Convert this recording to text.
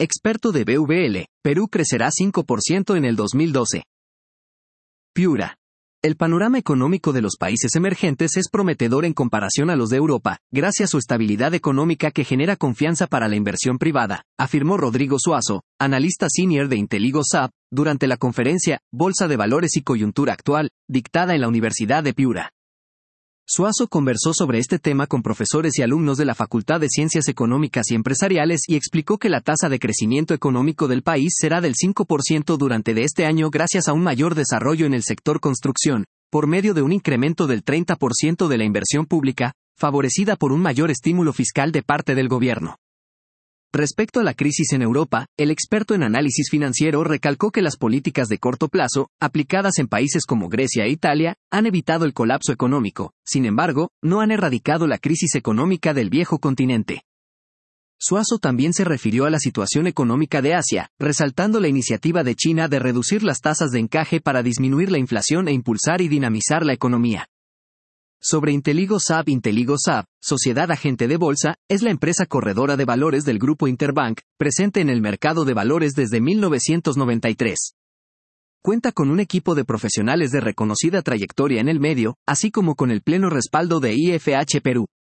experto de BVL, Perú crecerá 5% en el 2012. Piura. El panorama económico de los países emergentes es prometedor en comparación a los de Europa, gracias a su estabilidad económica que genera confianza para la inversión privada, afirmó Rodrigo Suazo, analista senior de Inteligo SAP, durante la conferencia Bolsa de Valores y Coyuntura Actual, dictada en la Universidad de Piura. Suazo conversó sobre este tema con profesores y alumnos de la Facultad de Ciencias Económicas y Empresariales y explicó que la tasa de crecimiento económico del país será del 5% durante este año gracias a un mayor desarrollo en el sector construcción, por medio de un incremento del 30% de la inversión pública, favorecida por un mayor estímulo fiscal de parte del gobierno. Respecto a la crisis en Europa, el experto en análisis financiero recalcó que las políticas de corto plazo, aplicadas en países como Grecia e Italia, han evitado el colapso económico, sin embargo, no han erradicado la crisis económica del viejo continente. Suazo también se refirió a la situación económica de Asia, resaltando la iniciativa de China de reducir las tasas de encaje para disminuir la inflación e impulsar y dinamizar la economía. Sobre Inteligo SAP, sociedad agente de bolsa, es la empresa corredora de valores del grupo Interbank, presente en el mercado de valores desde 1993. Cuenta con un equipo de profesionales de reconocida trayectoria en el medio, así como con el pleno respaldo de IFH Perú.